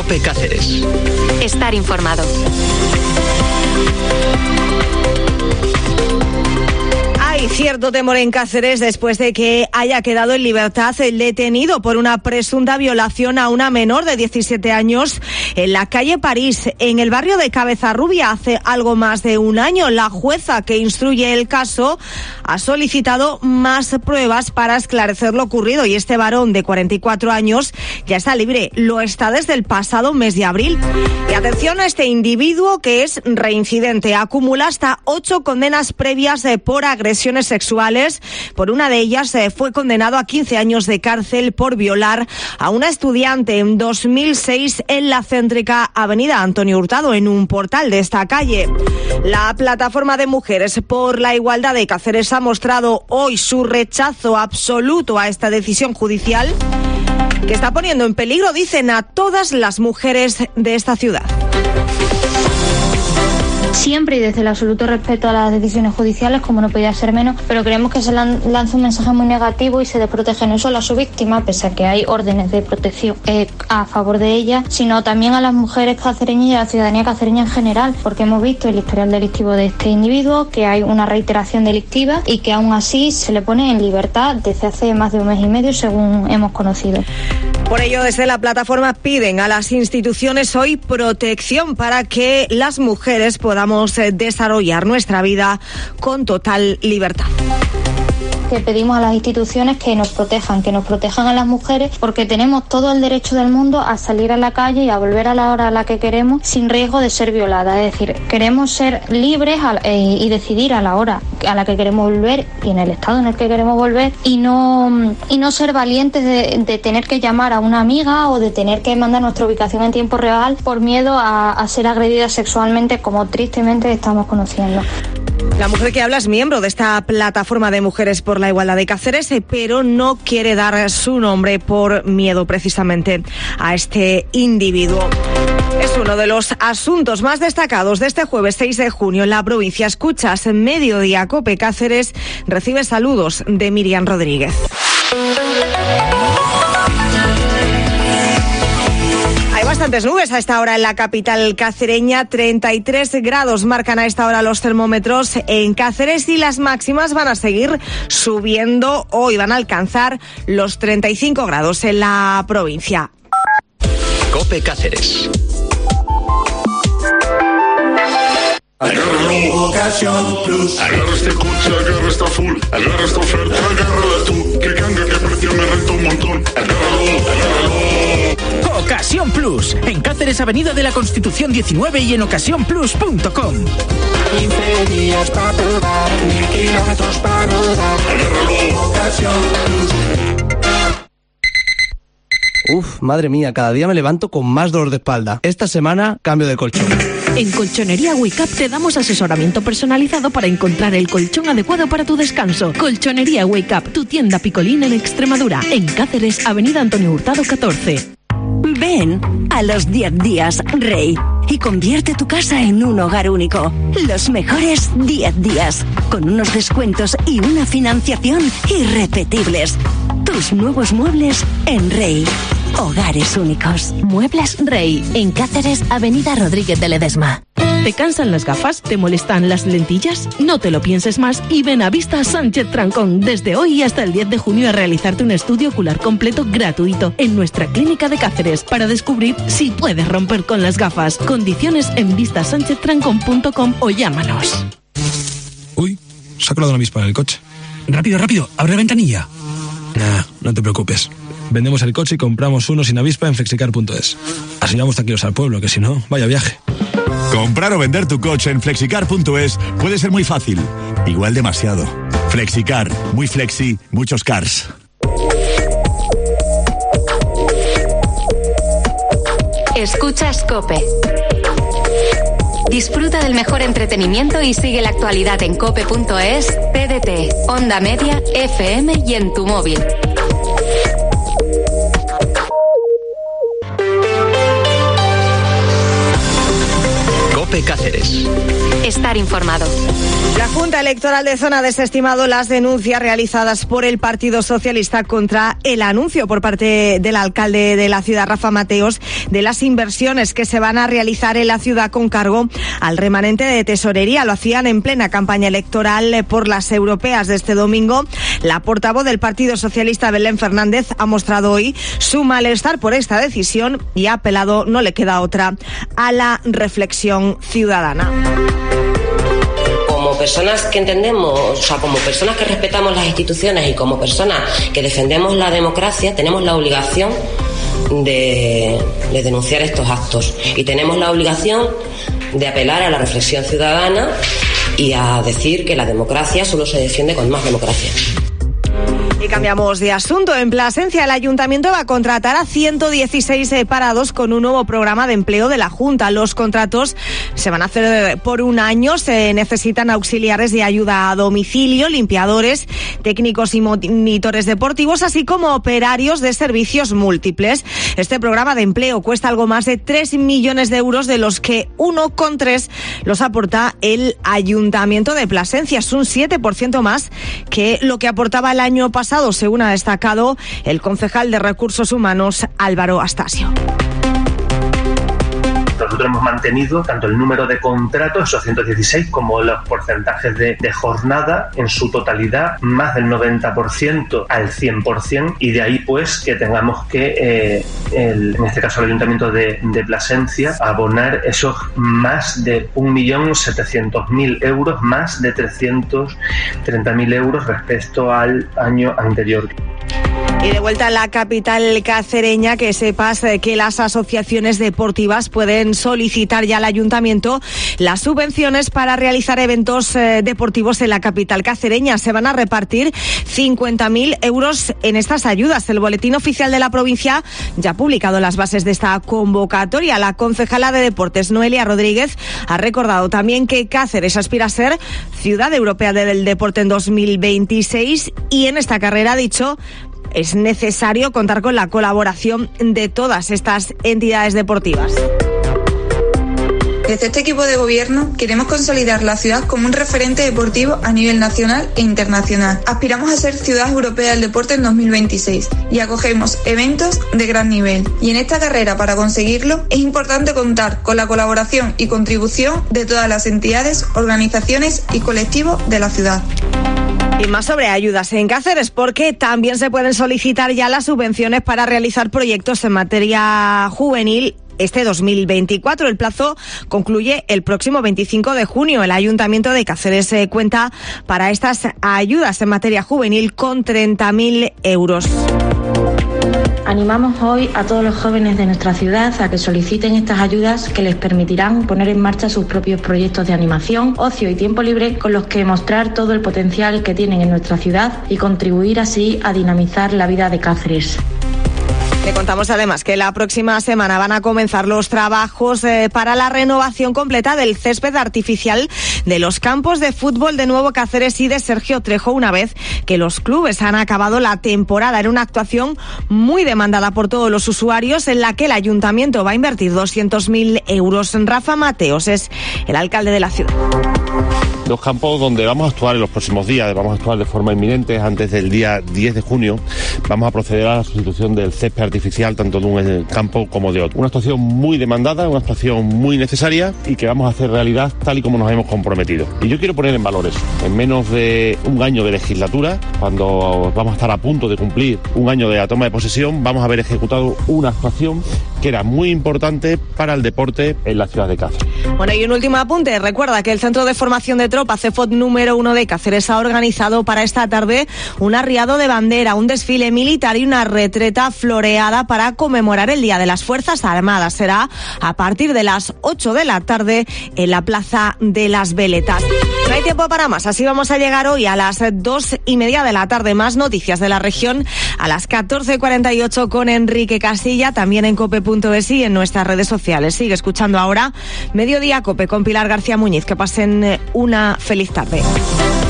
COPE Cáceres. Estar informado. Hay cierto temor en Cáceres después de que haya quedado en libertad el detenido por una presunta violación a una menor de 17 años en la calle París, en el barrio de Cabezarrubia, hace algo más de un año. La jueza que instruye el caso ha solicitado más pruebas para esclarecer lo ocurrido y este varón de 44 años ya está libre. Lo está desde el pasado mes de abril. Y atención a este individuo que es reincidente. Acumula hasta 8 condenas previas por agresiones sexuales. Por una de ellas fue condenado a 15 años de cárcel por violar a una estudiante en 2006 en la céntrica avenida Antonio Hurtado, en un portal de esta calle. La plataforma de mujeres por la igualdad de Cáceres ha mostrado hoy su rechazo absoluto a esta decisión judicial que está poniendo en peligro, dicen, a todas las mujeres de esta ciudad. Siempre y desde el absoluto respeto a las decisiones judiciales, como no podía ser menos, pero creemos que se lanza un mensaje muy negativo y se desprotege no solo a su víctima, pese a que hay órdenes de protección a favor de ella, sino también a las mujeres cacereñas y a la ciudadanía cacereña en general, porque hemos visto el historial delictivo de este individuo, que hay una reiteración delictiva y que aún así se le pone en libertad desde hace más de un mes y medio, según hemos conocido. Por ello, desde la plataforma piden a las instituciones hoy protección para que las mujeres podamos desarrollar nuestra vida con total libertad. Que pedimos a las instituciones que nos protejan a las mujeres, porque tenemos todo el derecho del mundo a salir a la calle y a volver a la hora a la que queremos sin riesgo de ser violadas. Es decir, queremos ser libres y decidir a la hora a la que queremos volver y en el estado en el que queremos volver y no ser valientes de tener que llamar a una amiga o de tener que mandar nuestra ubicación en tiempo real por miedo a ser agredidas sexualmente, como tristemente estamos conociendo. La mujer que habla es miembro de esta plataforma de mujeres por la igualdad de Cáceres, pero no quiere dar su nombre por miedo precisamente a este individuo. Es uno de los asuntos más destacados de este jueves 6 de junio en la provincia. Escuchas en Mediodía COPE Cáceres, recibe saludos de Miriam Rodríguez. Bastantes nubes a esta hora en la capital cacereña, 33 grados marcan a esta hora los termómetros en Cáceres y las máximas van a seguir subiendo. Hoy van a alcanzar los 35 grados en la provincia. COPE Cáceres. Agárralo, Ocasión Plus. Agarra este coche, agarra esta full. Agarra esta oferta, agárrala tú. Que canga, que precio, me renta un montón. Agárralo. Ocasión Plus, en Cáceres, Avenida de la Constitución 19 y en ocasiónplus.com. 15 días para probar, 1000 kilómetros para rodar. Agárralo, Ocasión Plus. Uf, madre mía, cada día me levanto con más dolor de espalda. Esta semana cambio de colchón. En Colchonería Wake Up te damos asesoramiento personalizado para encontrar el colchón adecuado para tu descanso. Colchonería Wake Up, tu tienda Picolín en Extremadura. En Cáceres, Avenida Antonio Hurtado 14. Ven a los 10 días Rey y convierte tu casa en un hogar único. Los mejores 10 días, con unos descuentos y una financiación irrepetibles. Tus nuevos muebles en Rey. Hogares únicos. Muebles Rey, en Cáceres, Avenida Rodríguez de Ledesma. ¿Te cansan las gafas? ¿Te molestan las lentillas? No te lo pienses más y ven a Vista Sánchez Trancón desde hoy hasta el 10 de junio a realizarte un estudio ocular completo gratuito en nuestra clínica de Cáceres para descubrir si puedes romper con las gafas. Condiciones en vistasancheztrancón.com o llámanos. Uy, se ha colado una avispa en el coche. Rápido, rápido, abre la ventanilla. Nah, no te preocupes. Vendemos el coche y compramos uno sin avispa en flexicar.es. Así vamos tranquilos al pueblo, que si no, vaya viaje. Comprar o vender tu coche en flexicar.es puede ser muy fácil. Igual demasiado. Flexicar. Muy flexi, muchos cars. Escuchas COPE. Disfruta del mejor entretenimiento y sigue la actualidad en cope.es, TDT, Onda Media, FM y en tu móvil. COPE Cáceres. estar informado. La Junta Electoral de Zona ha desestimado las denuncias realizadas por el Partido Socialista contra el anuncio por parte del alcalde de la ciudad, Rafa Mateos, de las inversiones que se van a realizar en la ciudad con cargo al remanente de tesorería. Lo hacían en plena campaña electoral por las europeas de este domingo. La portavoz del Partido Socialista, Belén Fernández, ha mostrado hoy su malestar por esta decisión y ha apelado, no le queda otra, a la reflexión ciudadana. Como personas que entendemos, o sea, como personas que respetamos las instituciones y como personas que defendemos la democracia, tenemos la obligación de denunciar estos actos y tenemos la obligación de apelar a la reflexión ciudadana y a decir que la democracia solo se defiende con más democracia. Y cambiamos de asunto. En Plasencia, el Ayuntamiento va a contratar a 116 parados con un nuevo programa de empleo de la Junta. Los contratos se van a hacer por un año. Se necesitan auxiliares de ayuda a domicilio, limpiadores, técnicos y monitores deportivos, así como operarios de servicios múltiples. Este programa de empleo cuesta algo más de 3 millones de euros, de los que 1,3 los aporta el Ayuntamiento de Plasencia. Es un 7% más que lo que aportaba el año pasado, según ha destacado el concejal de Recursos Humanos, Álvaro Astasio. Nosotros hemos mantenido tanto el número de contratos, esos 116, como los porcentajes de jornada en su totalidad, más del 90% al 100%, y de ahí pues que tengamos que, en este caso el Ayuntamiento de Plasencia, abonar esos más de 1.700.000 euros, más de 330.000 euros respecto al año anterior. Y de vuelta a la capital cacereña, que sepas que las asociaciones deportivas pueden solicitar ya al ayuntamiento las subvenciones para realizar eventos deportivos en la capital cacereña. Se van a repartir 50.000 euros en estas ayudas. El Boletín Oficial de la provincia ya ha publicado las bases de esta convocatoria. La concejala de Deportes, Noelia Rodríguez, ha recordado también que Cáceres aspira a ser Ciudad Europea del Deporte en 2026 y en esta carrera, ha dicho, es necesario contar con la colaboración de todas estas entidades deportivas. Desde este equipo de gobierno queremos consolidar la ciudad como un referente deportivo a nivel nacional e internacional. Aspiramos a ser Ciudad Europea del Deporte en 2026 y acogemos eventos de gran nivel. Y en esta carrera, para conseguirlo, es importante contar con la colaboración y contribución de todas las entidades, organizaciones y colectivos de la ciudad. Y más sobre ayudas en Cáceres, porque también se pueden solicitar ya las subvenciones para realizar proyectos en materia juvenil este 2024. El plazo concluye el próximo 25 de junio. El Ayuntamiento de Cáceres cuenta para estas ayudas en materia juvenil con 30.000 euros. Animamos hoy a todos los jóvenes de nuestra ciudad a que soliciten estas ayudas que les permitirán poner en marcha sus propios proyectos de animación, ocio y tiempo libre, con los que mostrar todo el potencial que tienen en nuestra ciudad y contribuir así a dinamizar la vida de Cáceres. Le contamos además que la próxima semana van a comenzar los trabajos para la renovación completa del césped artificial de los campos de fútbol de Nuevo Cáceres y de Sergio Trejo, una vez que los clubes han acabado la temporada. Era una actuación muy demandada por todos los usuarios, en la que el ayuntamiento va a invertir 200.000 euros. Rafa Mateos es el alcalde de la ciudad. Dos campos donde vamos a actuar en los próximos días, vamos a actuar de forma inminente. Antes del día 10 de junio vamos a proceder a la sustitución del césped artificial, tanto de un campo como de otro. Una actuación muy demandada, una actuación muy necesaria y que vamos a hacer realidad tal y como nos hemos comprometido. Y yo quiero poner en valor eso. En menos de un año de legislatura, cuando vamos a estar a punto de cumplir un año de la toma de posesión, vamos a haber ejecutado una actuación que era muy importante para el deporte en la ciudad de Cáceres. Bueno, y un último apunte. Recuerda que el Centro de Formación de Tropa CEFOT número 1 de Cáceres ha organizado para esta tarde un arriado de bandera, un desfile militar y una retreta floreada para conmemorar el Día de las Fuerzas Armadas. Será a partir de las 8 de la tarde en la Plaza de las Veletas. No hay tiempo para más, así vamos a llegar hoy a las 2:30 de la tarde. Más noticias de la región a las 14:48 con Enrique Castilla, también en cope.es y en nuestras redes sociales. Sigue escuchando ahora Mediodía Cope con Pilar García Muñiz. Que pasen una feliz tarde.